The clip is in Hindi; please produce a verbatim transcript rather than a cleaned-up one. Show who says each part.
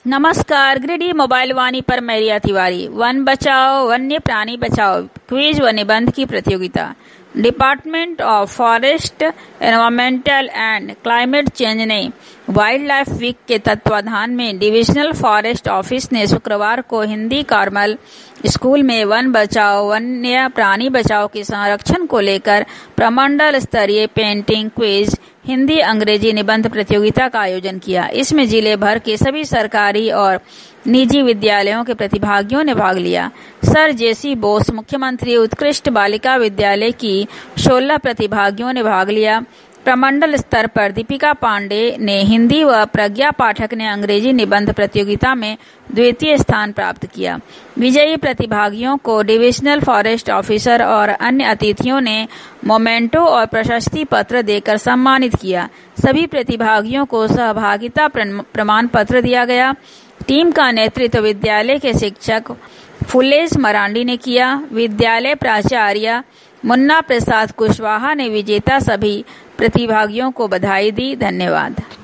Speaker 1: नमस्कार, ग्रिडी मोबाइल वाणी पर मैं रिया तिवारी। वन बचाओ वन्य प्राणी बचाओ क्विज व निबंध की प्रतियोगिता। Department of forest environmental and climate change ने वाइल्ड लाइफ वीक के तत्वाधान में डिविजनल फॉरेस्ट ऑफिस ने शुक्रवार को हिंदी कार्मल स्कूल में वन बचाओ वन्य प्राणी बचाओ के संरक्षण को लेकर प्रमंडल स्तरीय पेंटिंग क्विज हिंदी अंग्रेजी निबंध प्रतियोगिता का आयोजन किया। इसमें जिले भर के सभी सरकारी और निजी विद्यालयों के प्रतिभागियों ने भाग लिया। सर जेसी बोस मुख्यमंत्री उत्कृष्ट बालिका विद्यालय की सोलह प्रतिभागियों ने भाग लिया। प्रमंडल स्तर पर दीपिका पांडे ने हिंदी व प्रज्ञा पाठक ने अंग्रेजी निबंध प्रतियोगिता में द्वितीय स्थान प्राप्त किया। विजयी प्रतिभागियों को डिविजनल फॉरेस्ट ऑफिसर और अन्य अतिथियों ने मोमेंटो और प्रशस्ति पत्र देकर सम्मानित किया। सभी प्रतिभागियों को सहभागिता प्रमाण पत्र दिया गया। टीम का नेतृत्व विद्यालय के शिक्षक फुलेश मरांडी ने किया। विद्यालय प्राचार्य मुन्ना प्रसाद कुशवाहा ने विजेता सभी प्रतिभागियों को बधाई दी। धन्यवाद।